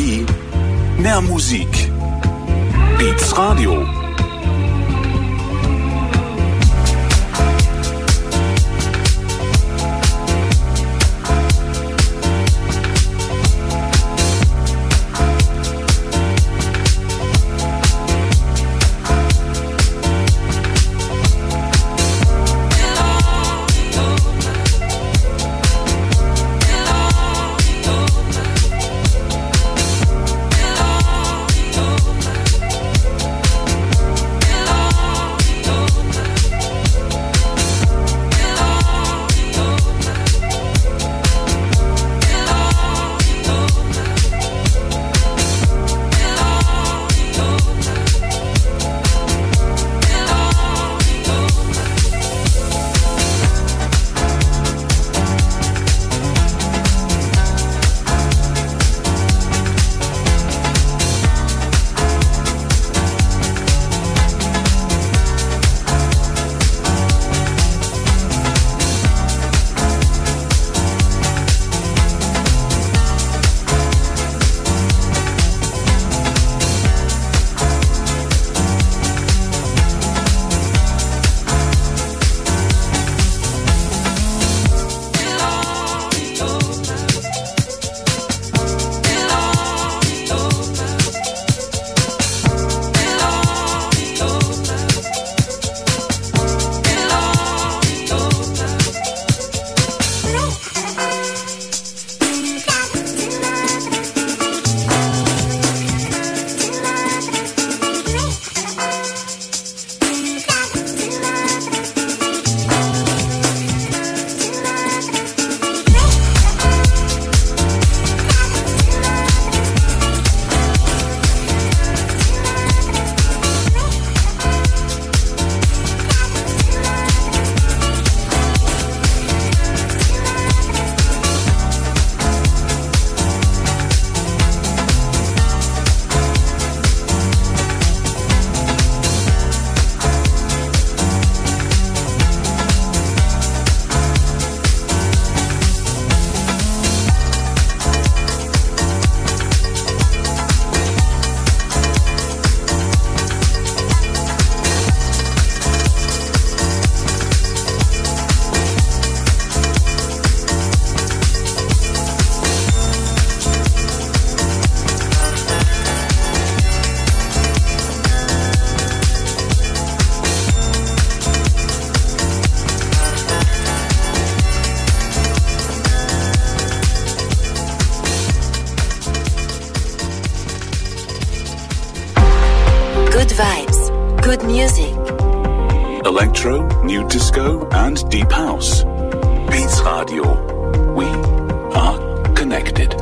Energie, mehr Musik. Beats Radio. Electro, new disco and deep house. Beats Radio. We are connected.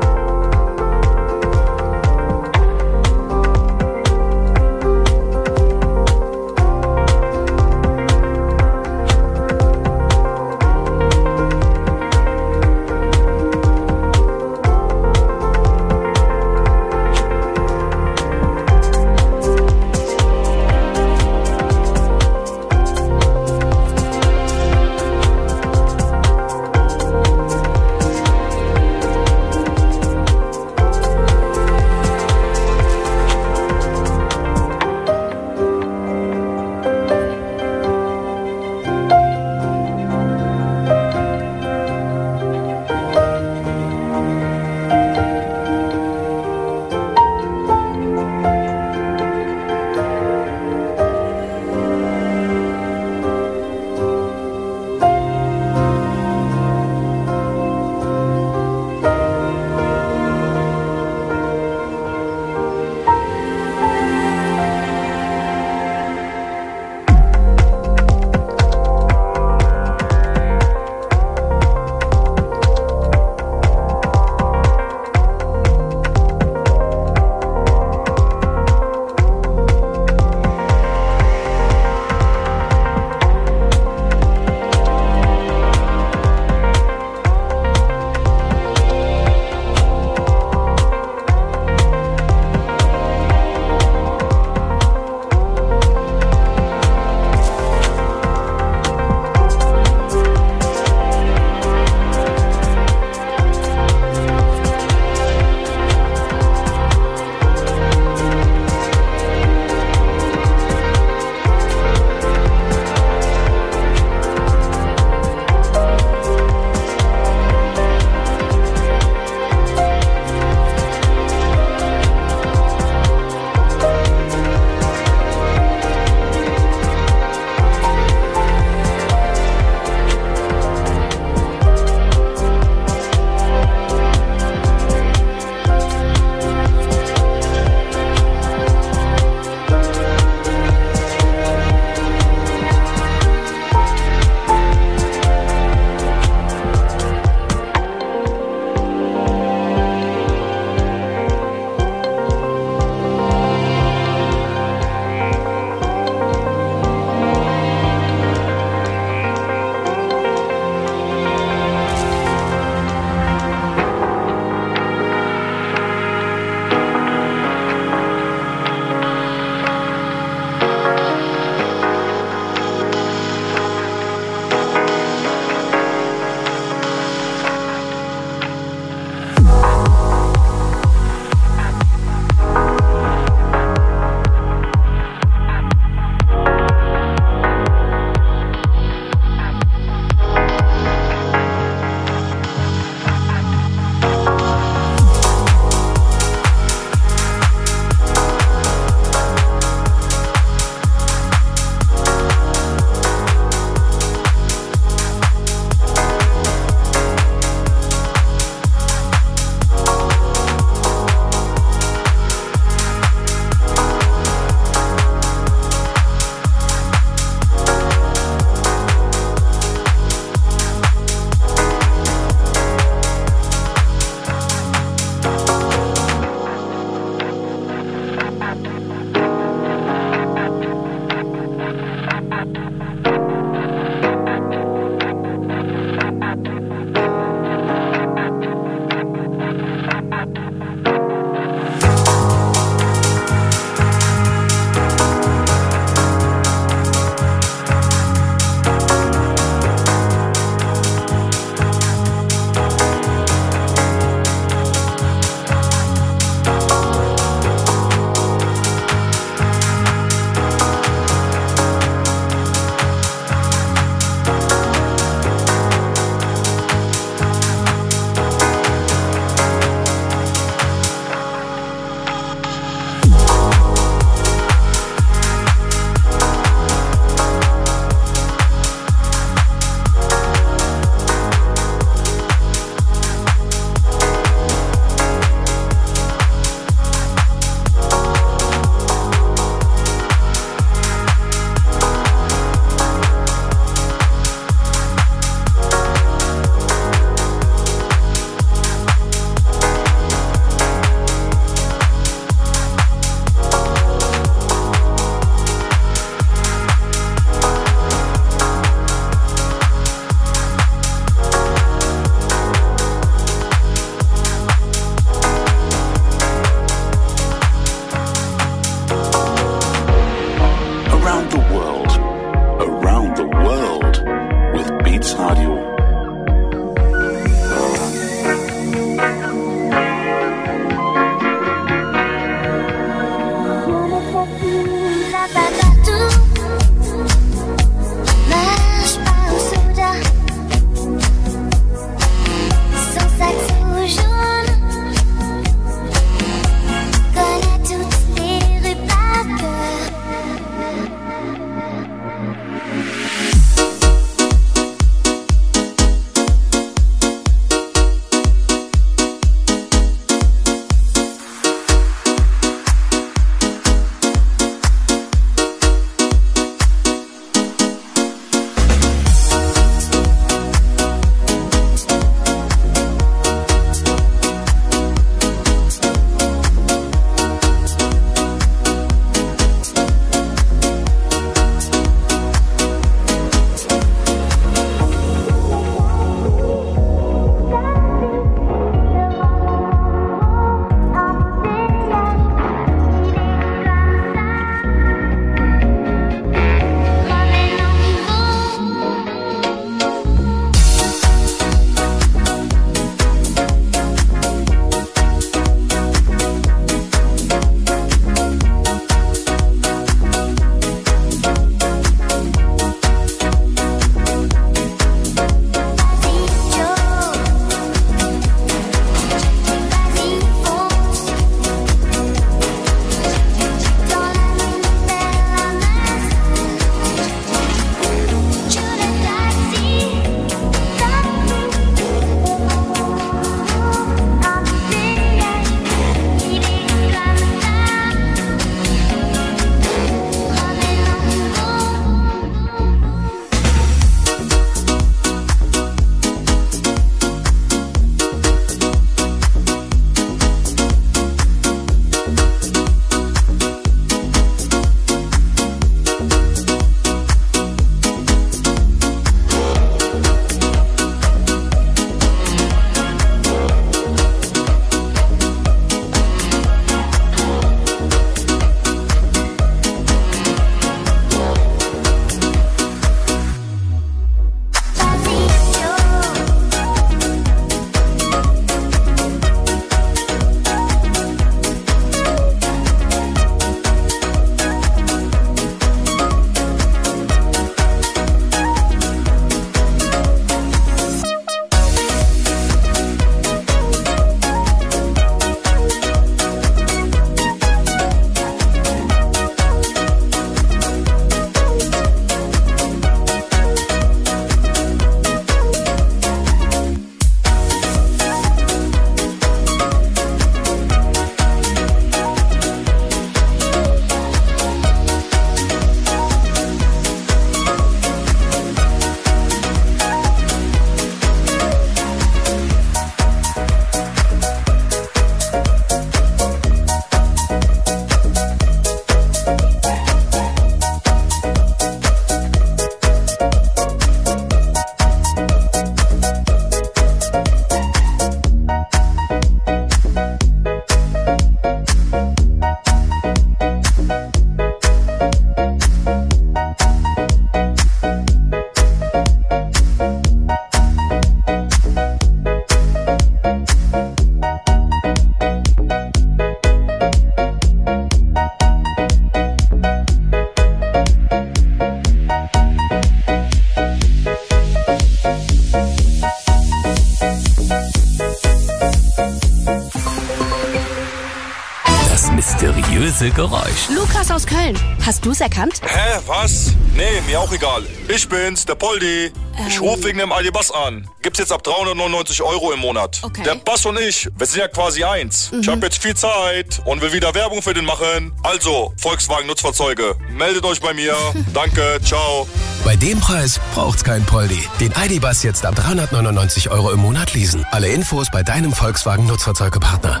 leise Geräusch. Lukas aus Köln. Hast du's erkannt? Hä, was? Nee, mir auch egal. Ich bin's, der Poldi. Ich rufe wegen dem ID-Bus an. Gibt's jetzt ab 399 € im Monat. Okay. Der Bus und ich, wir sind ja quasi eins. Ich habe jetzt viel Zeit und will wieder Werbung für den machen. Also, Volkswagen Nutzfahrzeuge, meldet euch bei mir. Danke, ciao. Bei dem Preis braucht's kein Poldi. Den ID-Bus jetzt ab 399 € im Monat leasen. Alle Infos bei deinem Volkswagen Nutzfahrzeugepartner.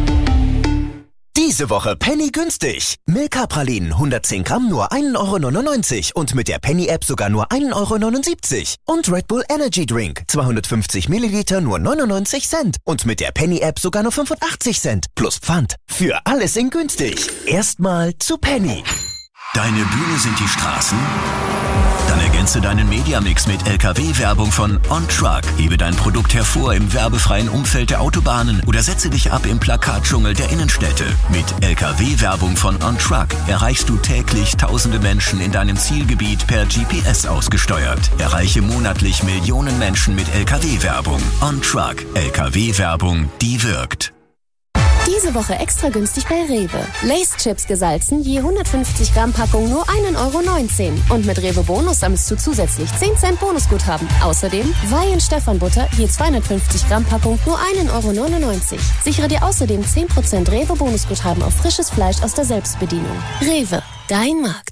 Diese Woche Penny günstig. Milka-Pralinen 110 Gramm nur 1,99 € und mit der Penny-App sogar nur 1,79 € Und Red Bull Energy Drink 250 Milliliter nur 99 Cent und mit der Penny-App sogar nur 85 Cent plus Pfand. Für alles in günstig. Erstmal zu Penny. Deine Bühne sind die Straßen? Dann ergänze deinen Mediamix mit LKW-Werbung von On Truck. Hebe dein Produkt hervor im werbefreien Umfeld der Autobahnen oder setze dich ab im Plakatdschungel der Innenstädte. Mit LKW-Werbung von On Truck erreichst du täglich tausende Menschen in deinem Zielgebiet per GPS ausgesteuert. Erreiche monatlich Millionen Menschen mit LKW-Werbung. On Truck. LKW-Werbung, die wirkt. Diese Woche extra günstig bei Rewe. Lay's-Chips gesalzen, je 150 Gramm Packung nur 1,19 € Und mit Rewe Bonus sammelst du zusätzlich 10 Cent Bonusguthaben. Außerdem Weihen Stefan Butter, je 250 Gramm Packung nur 1,99 €. Sichere dir außerdem 10% Rewe Bonusguthaben auf frisches Fleisch aus der Selbstbedienung. Rewe, dein Markt.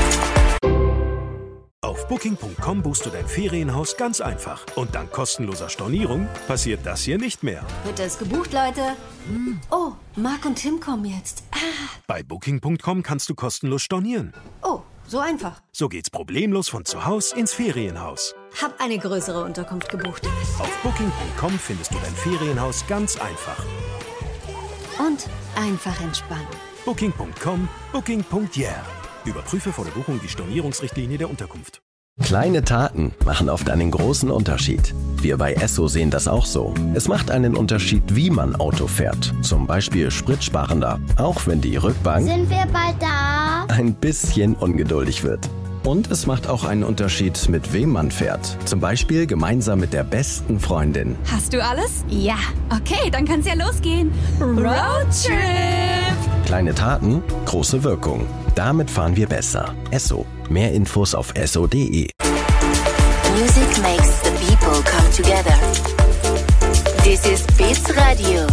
Auf Booking.com buchst du dein Ferienhaus ganz einfach. Und dank kostenloser Stornierung passiert das hier nicht mehr. Bitte ist gebucht, Leute. Oh, Marc und Tim kommen jetzt. Bei Booking.com kannst du kostenlos stornieren. Oh, so einfach. So geht's problemlos von zu Hause ins Ferienhaus. Hab eine größere Unterkunft gebucht. Auf Booking.com findest du dein Ferienhaus ganz einfach. Und einfach entspannen. Booking.com, Booking.yeah. Überprüfe vor der Buchung die Stornierungsrichtlinie der Unterkunft. Kleine Taten machen oft einen großen Unterschied. Wir bei Esso sehen das auch so. Es macht einen Unterschied, wie man Auto fährt. Zum Beispiel spritsparender, auch wenn die Rückbank Sind wir bald da? ein bisschen ungeduldig wird. Und es macht auch einen Unterschied, mit wem man fährt. Zum Beispiel gemeinsam mit der besten Freundin. Hast du alles? Ja. Okay, dann kann's ja losgehen. Roadtrip! Kleine Taten, große Wirkung. Damit fahren wir besser. Esso. Mehr Infos auf esso.de. Music makes the people come together. This is Beats Radio.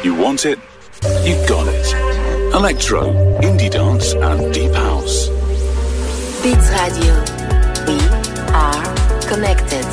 You want it? You got it. Electro, indie dance and deep house. Beats Radio. We are connected.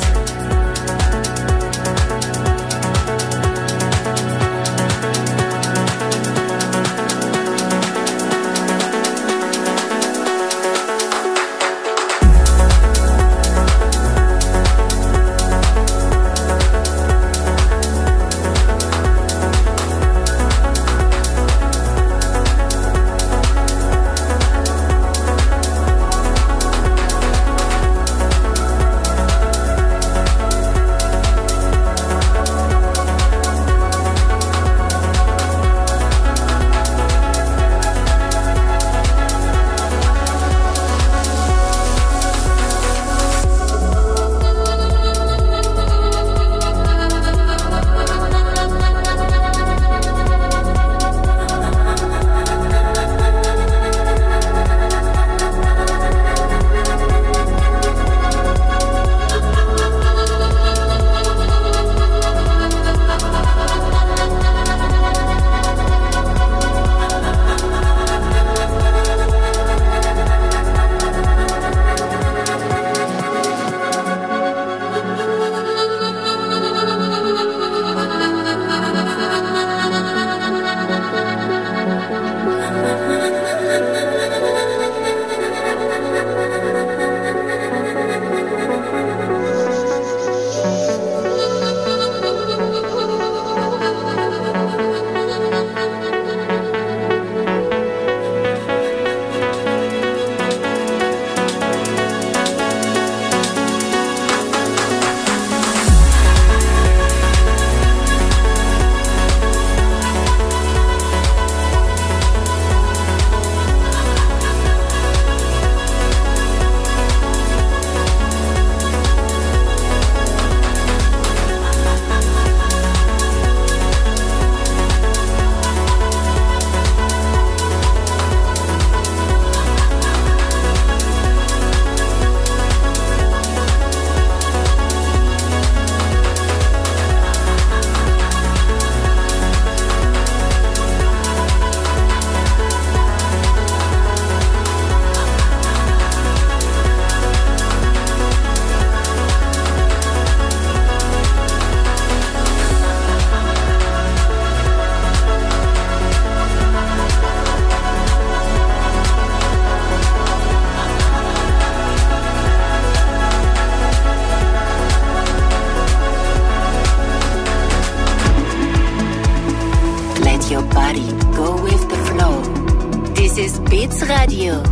Beats Radio.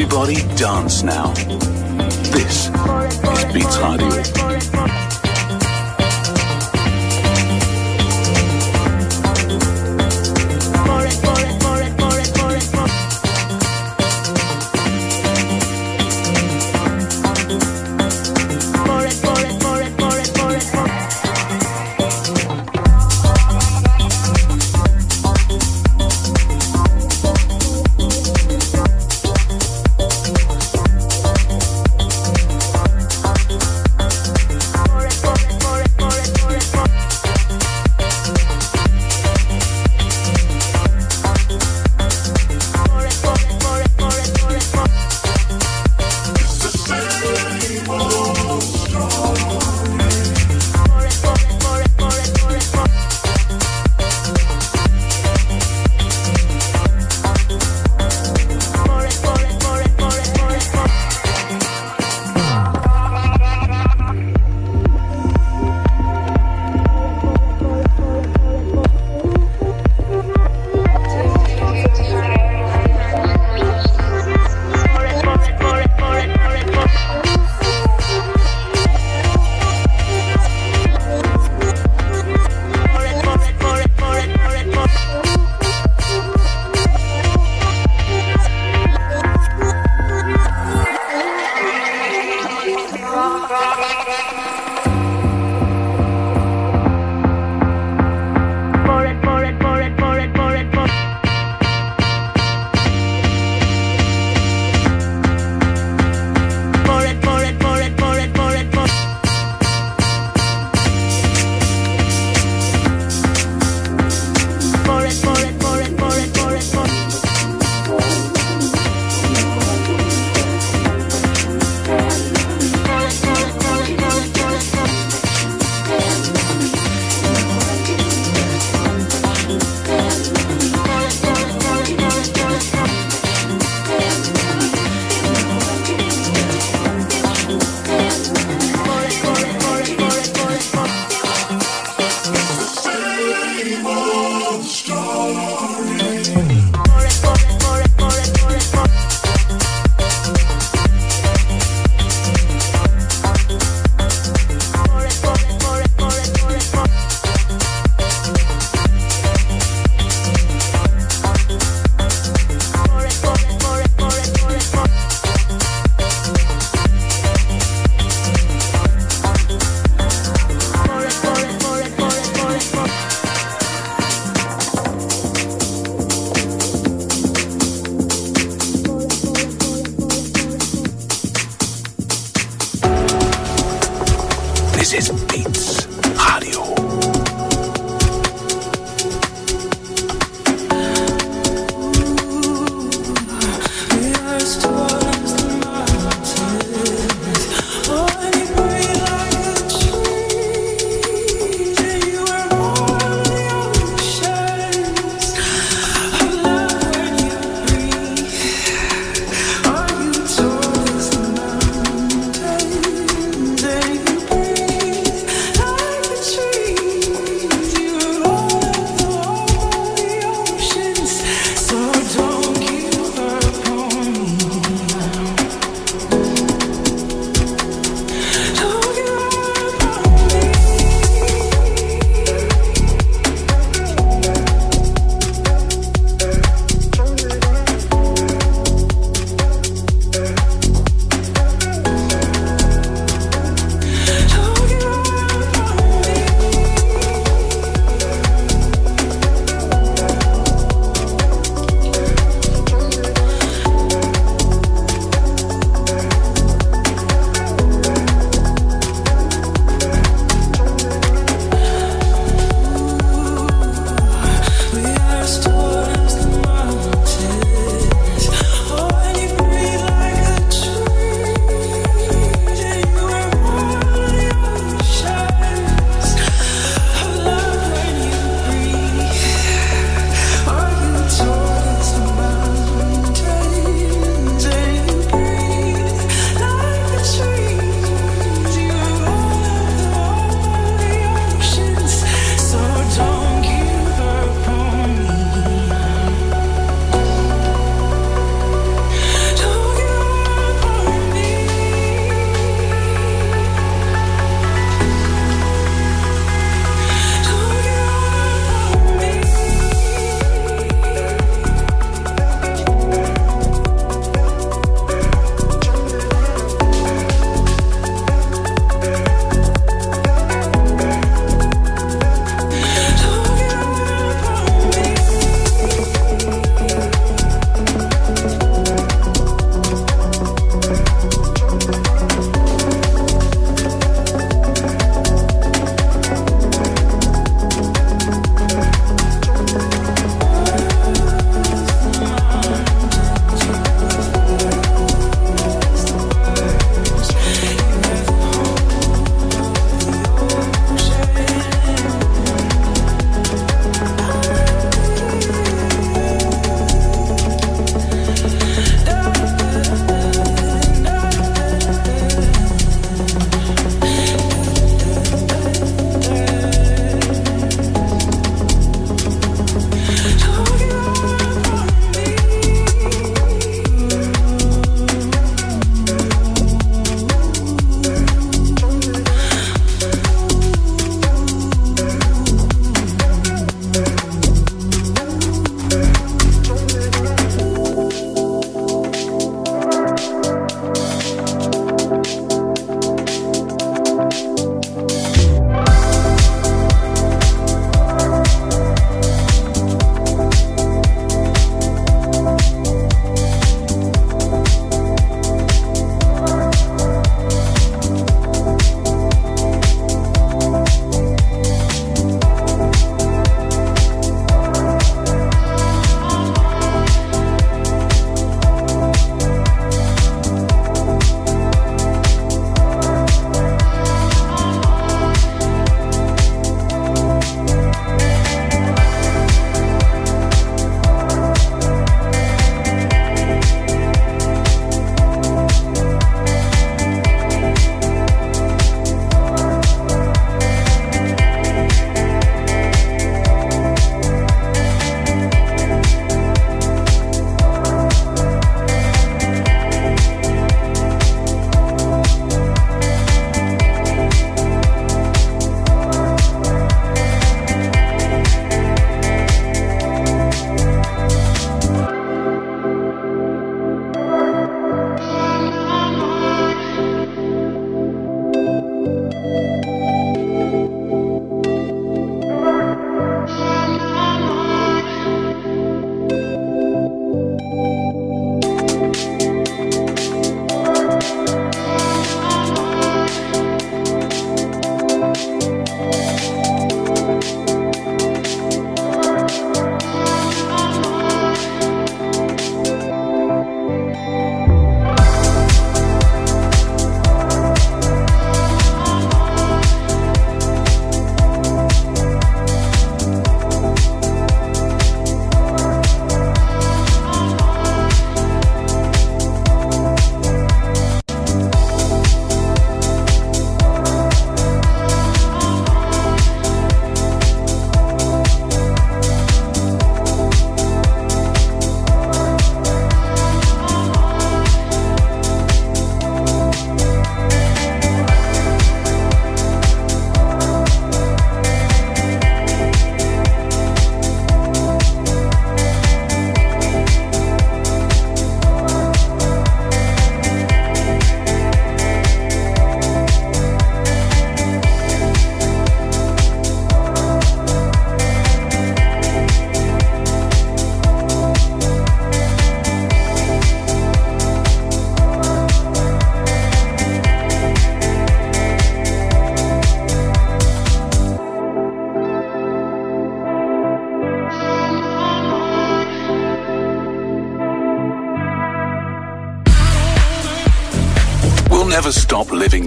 Everybody dance now. This is Beats Radio. This is Beats Radio. I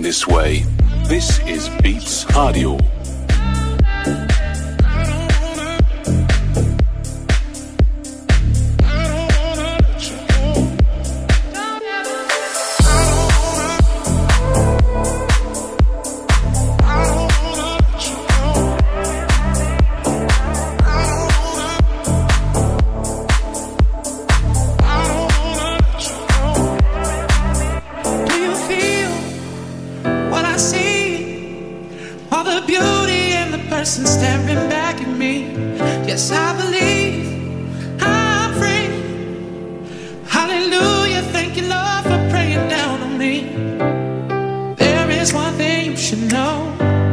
this way. This is Beats Radio. Staring back at me. Yes, I believe I'm free. Hallelujah, thank you, Lord, for praying down on me. There is one thing you should know.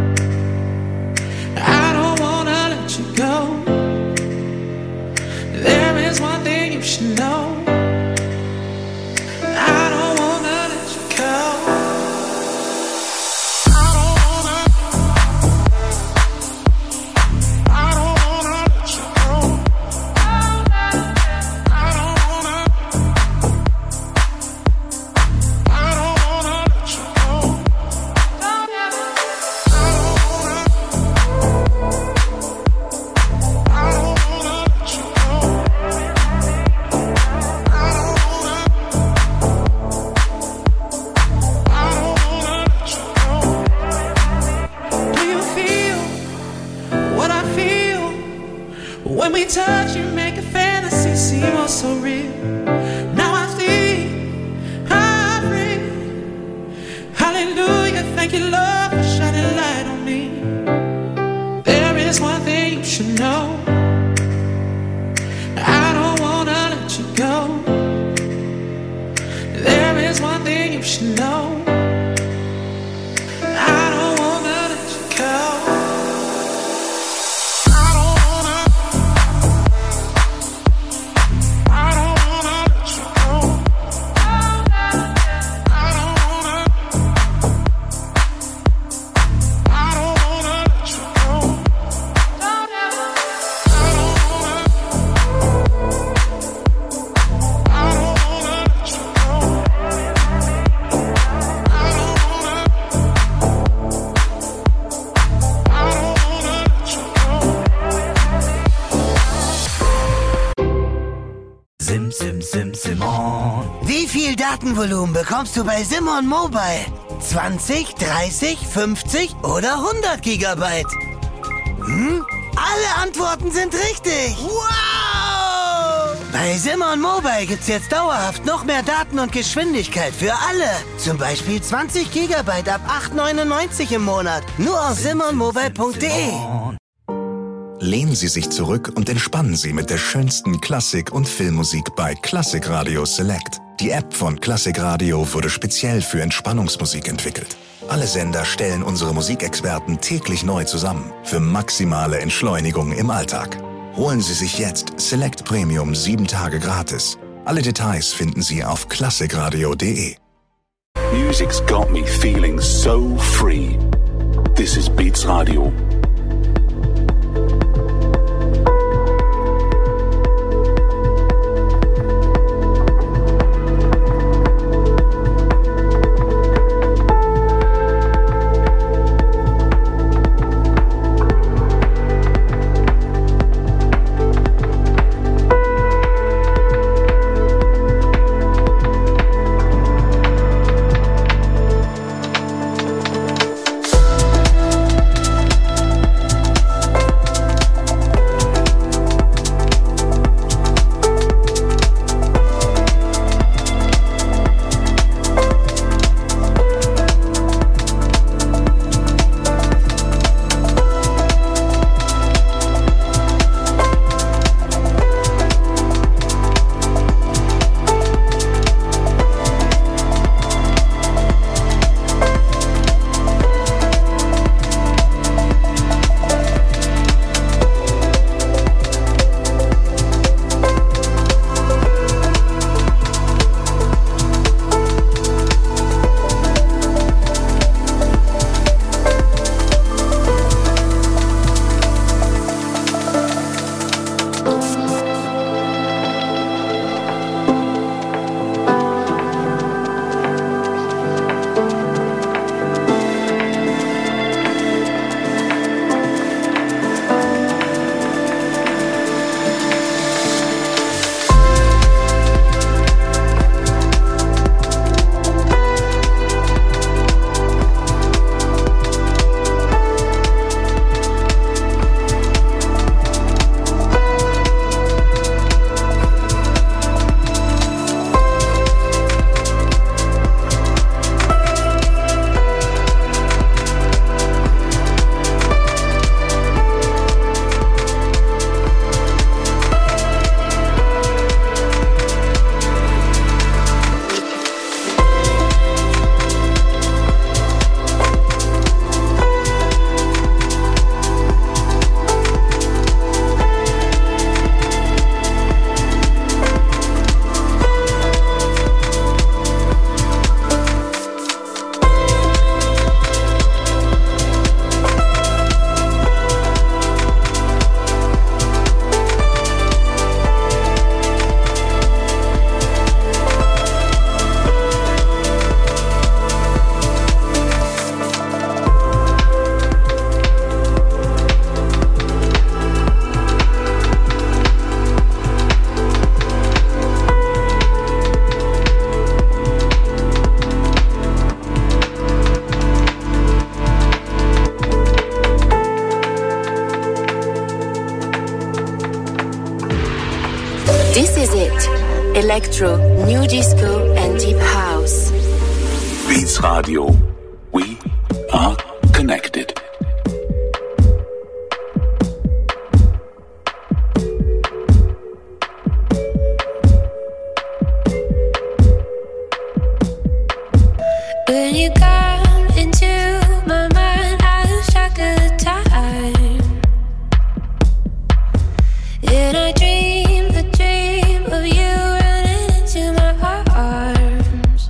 I don't wanna let you go. There is one thing you should know. I don't wanna let you go. When we touch, you make a fantasy seem oh so real. Now I see, I'm free. Hallelujah, thank you, Lord, for shining light on me. There is one thing you should know. I don't wanna let you go. There is one thing you should know. I don't wanna let you go. Simon. Wie viel Datenvolumen bekommst du bei Simon Mobile? 20, 30, 50 oder 100 Gigabyte? Alle Antworten sind richtig. Wow! Bei Simon Mobile gibt's jetzt dauerhaft noch mehr Daten und Geschwindigkeit für alle. Zum Beispiel 20 Gigabyte ab 8,99 im Monat. Nur auf simonmobile.de. Lehnen Sie sich zurück und entspannen Sie mit der schönsten Klassik- und Filmmusik bei Classic Radio Select. Die App von Classic Radio wurde speziell für Entspannungsmusik entwickelt. Alle Sender stellen unsere Musikexperten täglich neu zusammen für maximale Entschleunigung im Alltag. Holen Sie sich jetzt Select Premium 7 Tage gratis. Alle Details finden Sie auf classicradio.de. Music's got me feeling so free. This is Beats Radio. This is it. Electro, new disco and deep house. Beats Radio. We are connected. When you come into my mind, I lose track of the time. And I dream the dream of you running into my arms.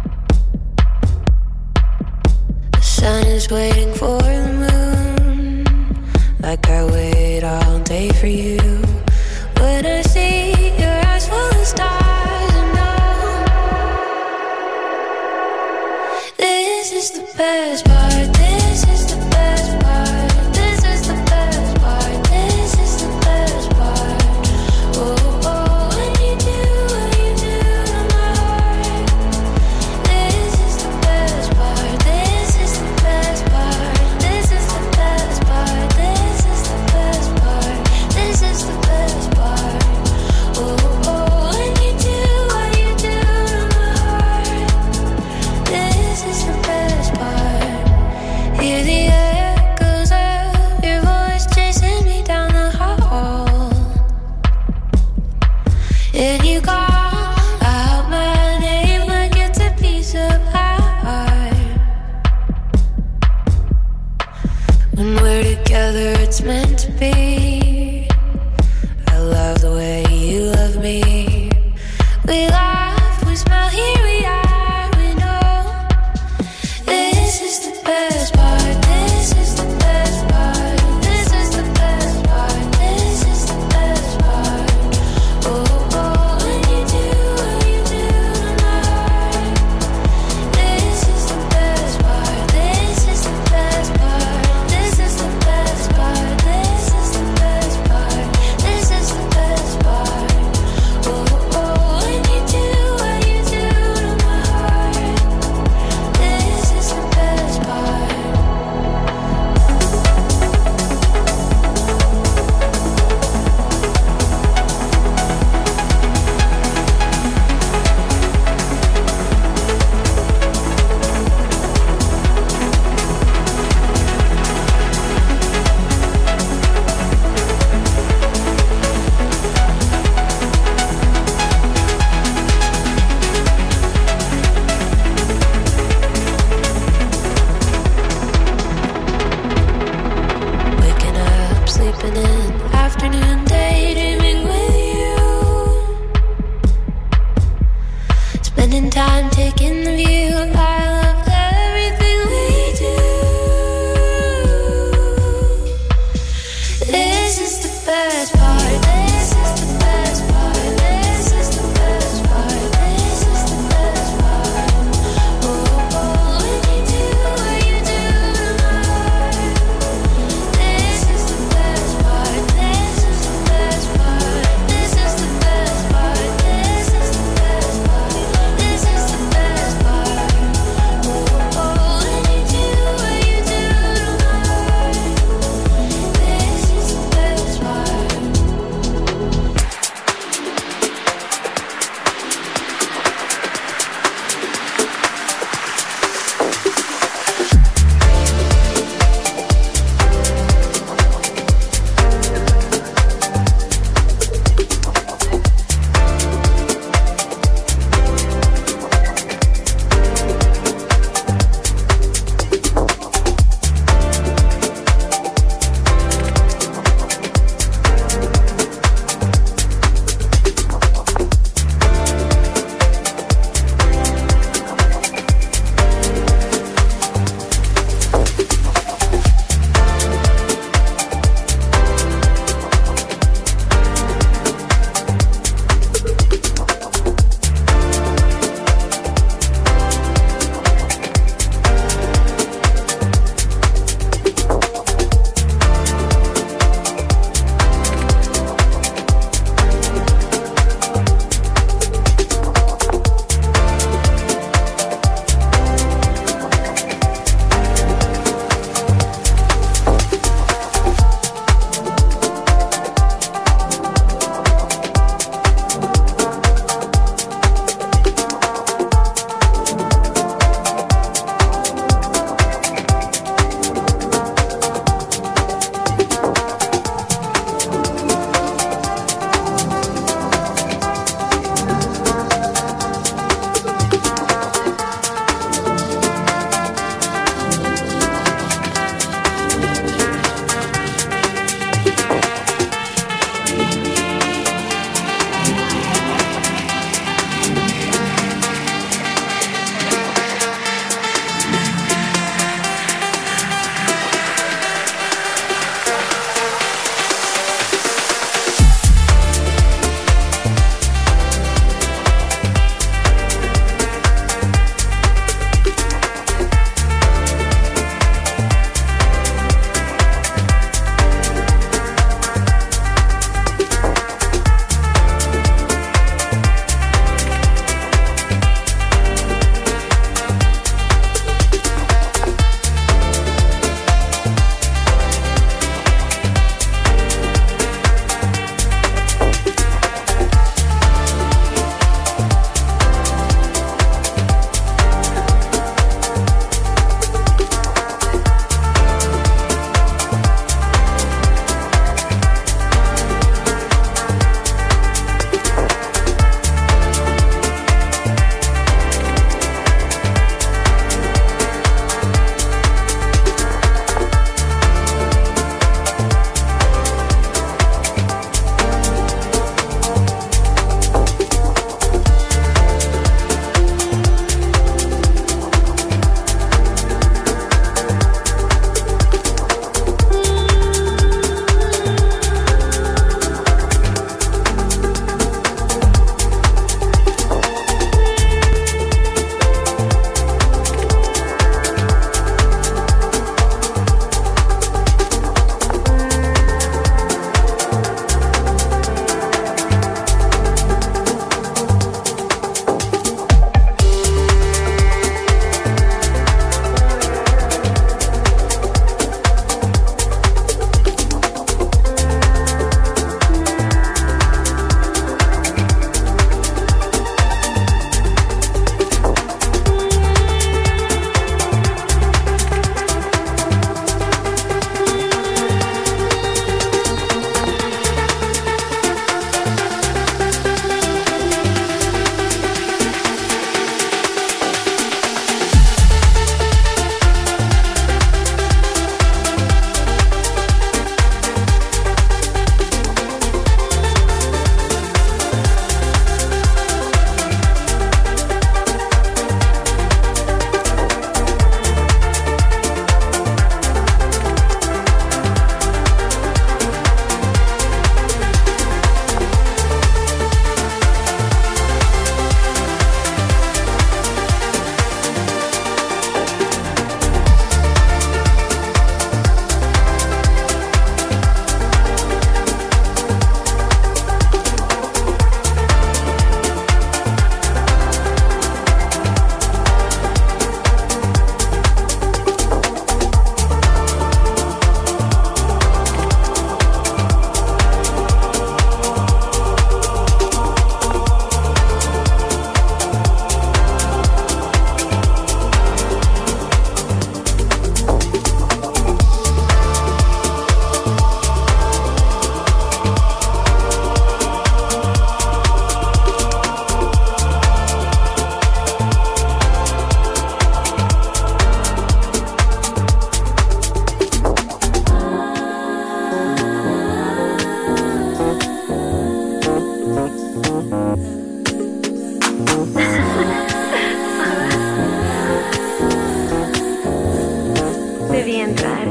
The sun is waiting for the moon, like I wait all day for you. When I see your eyes full of stars, this is the best part, this is the best part, this is the best part, this is the best part. Oh, oh, when you do to my heart. This is the best part, this is the best part, this is the best part, this is the best part, this is the best part. Oh, oh, when you do to my heart. This is the best part. Hear the echoes of your voice chasing me down the hall. And you call out my name like it's a piece of art. When we're together, it's meant to be. I love the way you love me. We laugh, we smile, here we are, we know. This is the best part, this is the best part, this is the best part, this is the best part. Oh, oh, when you do to my heart. This is the best part, this is the best part, this is the best part, this is the best part, this is the best part. Oh, oh, when you do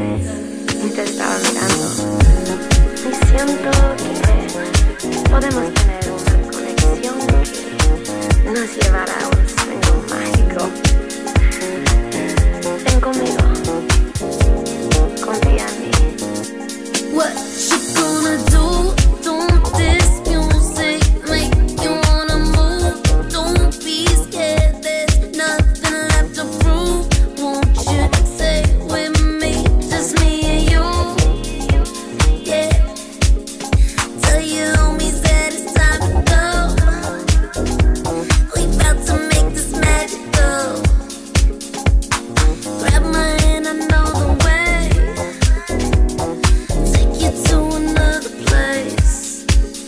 y te estaba mirando. Y siento que podemos tener una conexión que nos llevará a un sueño mágico. Ven conmigo. Confía en mí. What you gonna do? Don't this music make you wanna move? Don't be scared, there's nothing left to prove. Won't you stay with me, just me and you? Yeah. Tell your homies that it's time to go. We about to make this magical. Grab my hand, I know the way. Take you to another place.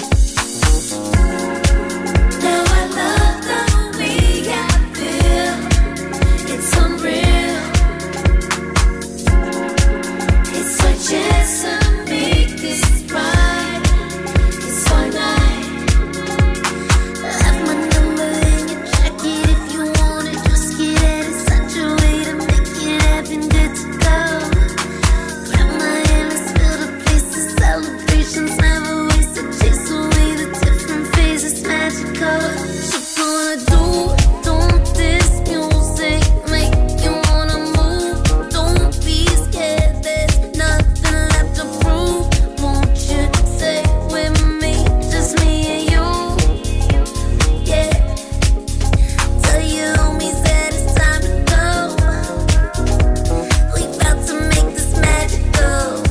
Now I love the way I feel. It's unreal. It's our chance to make this right. It's all night. Left my number in your jacket if you want it. Just get at it, such a way to make it happen. Good to go. Grab my hand, let's fill the place. The celebrations never wasted. Chase away the different phases, magical. What you gonna do? Don't this music make you wanna move? Don't be scared, there's nothing left to prove. Won't you stay with me, just me and you? Yeah. Tell your homies that it's time to go. We about to make this magical.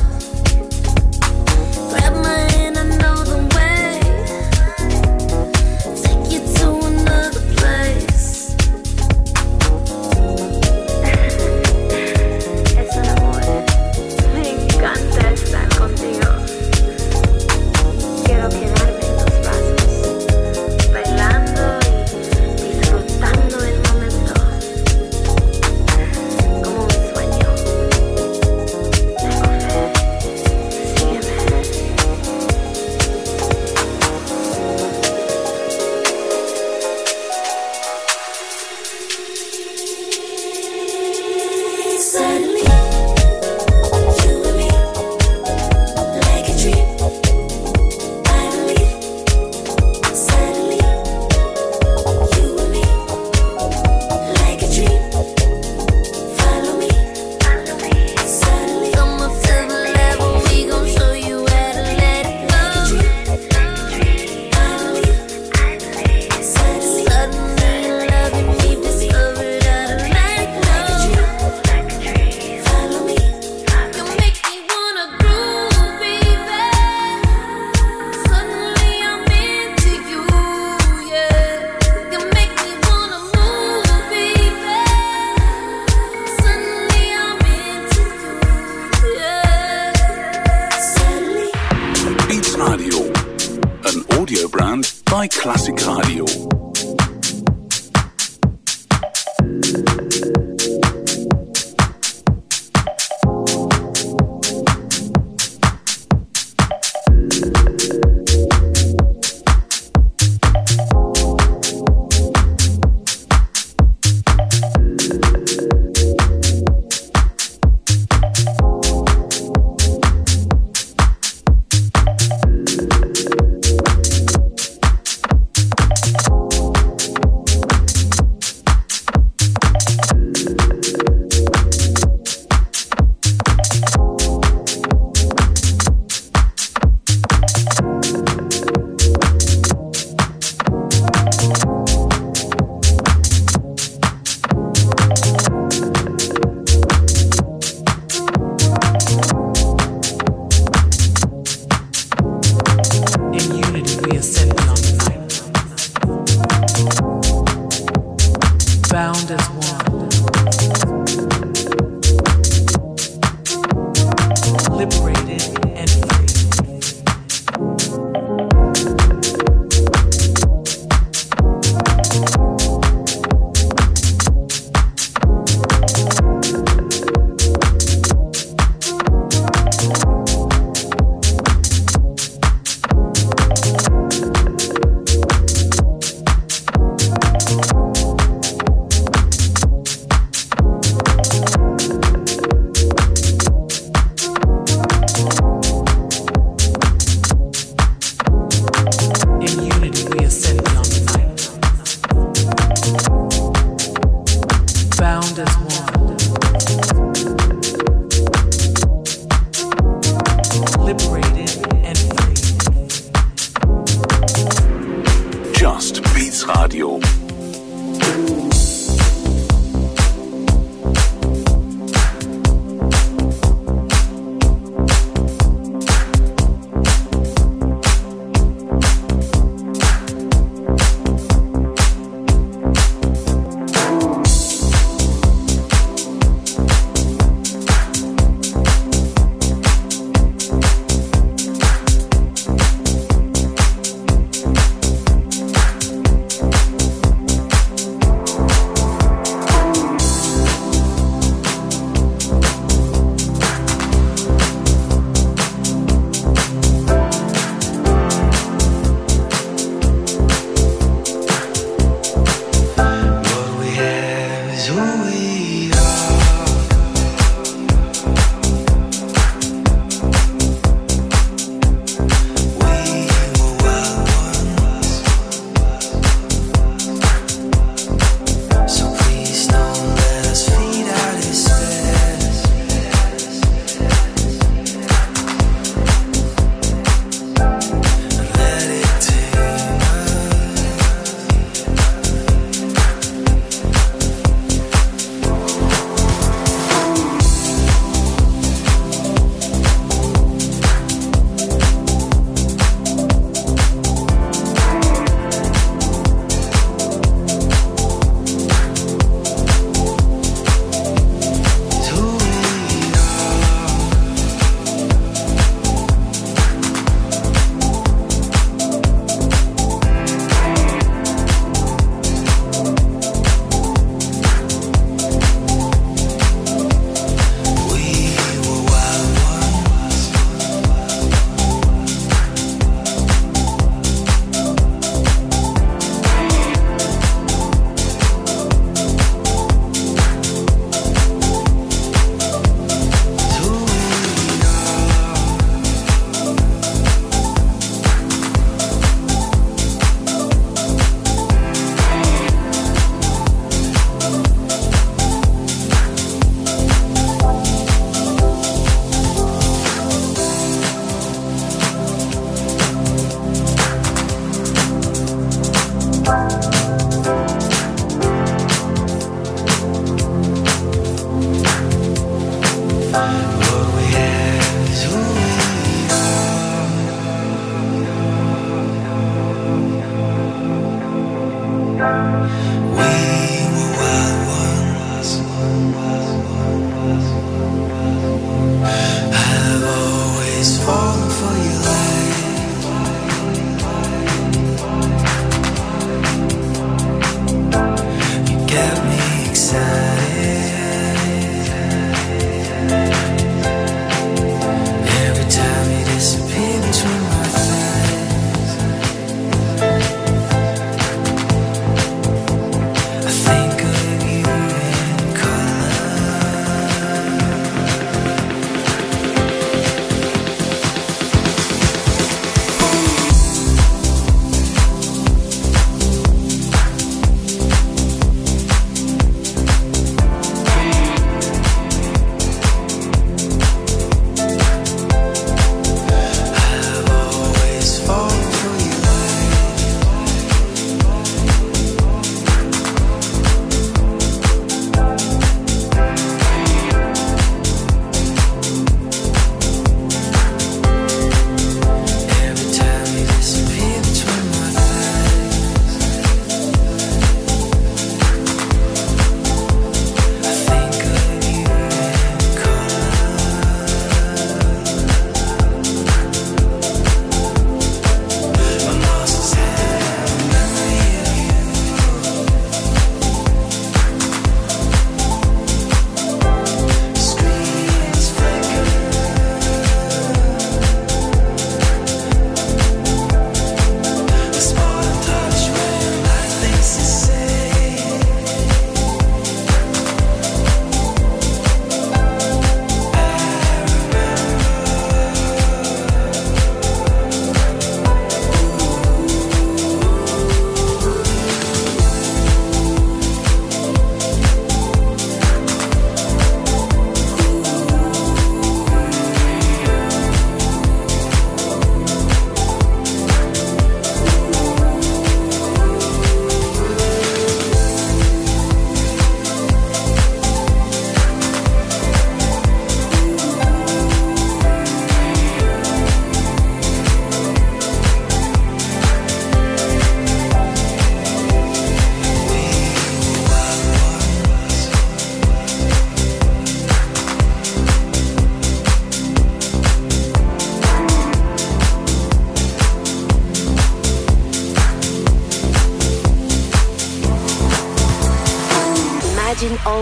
Grab my hand, I know the way. Take you to another place. Es un amor. Me encanta estar contigo. Quiero quedarme en tus brazos, bailando y disfrutando del momento. Como un sueño. Tengo fe. Sígueme. Suddenly, you and me, like a dream. I believe. Suddenly, you and me, like a dream. Follow me. Suddenly, come up to the level, we gon' show you how to let it go. I believe. Suddenly, loving me, discovered how to let it go. Follow me. You make me wanna groove, baby. Suddenly I'm into you, yeah. You make me wanna move, baby. Suddenly I'm into you, yeah. Suddenly. Beats Radio, an audio brand by Classic Radio.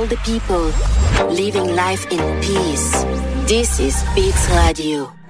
all the people living life in peace. This is Beats Radio.